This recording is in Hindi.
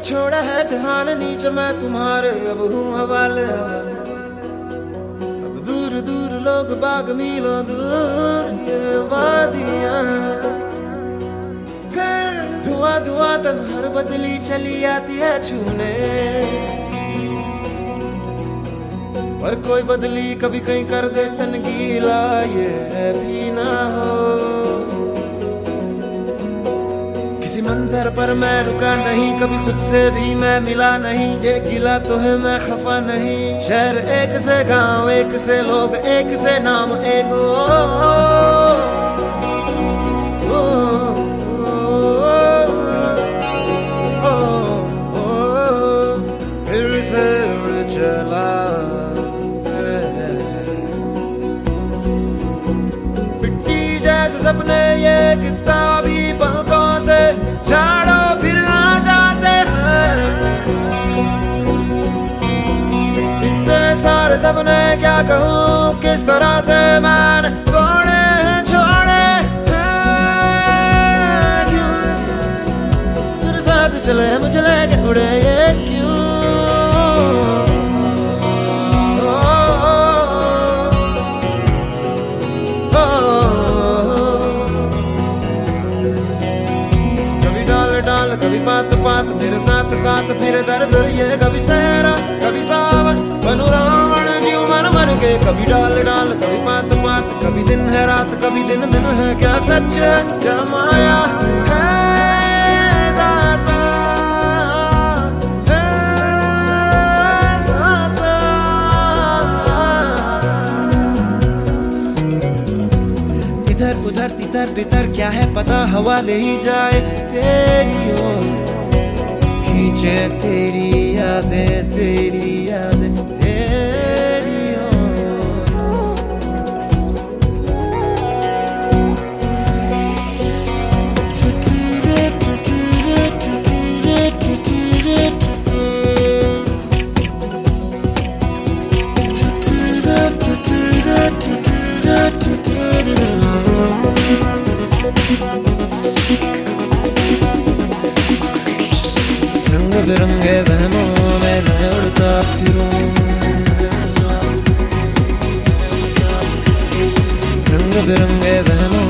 छोड़ा है जहान नीचे मैं तुम्हारे अब हूँ हवाले। अब दूर दूर लोग बाग मीलों दूर ये वादियाँ, फिर धुआं धुआं तन्हार बदली चली आती है छूने। पर कोई बदली कभी कहीं कर दे तन गीला ये भी ना हो। किसी मंजर पर मैं रुका नहीं, कभी खुद से भी मैं मिला नहीं। ये गिला तो है मैं खफा नहीं। शहर एक से गांव एक से लोग एक से नाम एक फिर से चला सपने ये किताबी पलकों से झाड़ो फिर आ जाते हैं। इतने सारे सपने क्या कहूँ किस तरह से मैंने तोड़े हैं छोड़े हैं। क्यों तेरे साथ चले मुझे लेके उड़े ये क्यों। कभी बात बात मेरे साथ साथ फिर दर्द ये कभी सहरा कभी सावन बनू रावण जीव मर मर के। कभी डाल डाल कभी बात बात कभी दिन है रात कभी दिन दिन है। क्या सच है क्या माया है दाता है दाता। इधर उधर तितर बितर क्या है पता हवा ले ही जाए तेरी ओर। खींचे तेरी यादें तेरी यादें तेरी ओर। रंग बिरंगे वहमों में मैं उड़ता फिरूं। रंग बिरंगे वहमों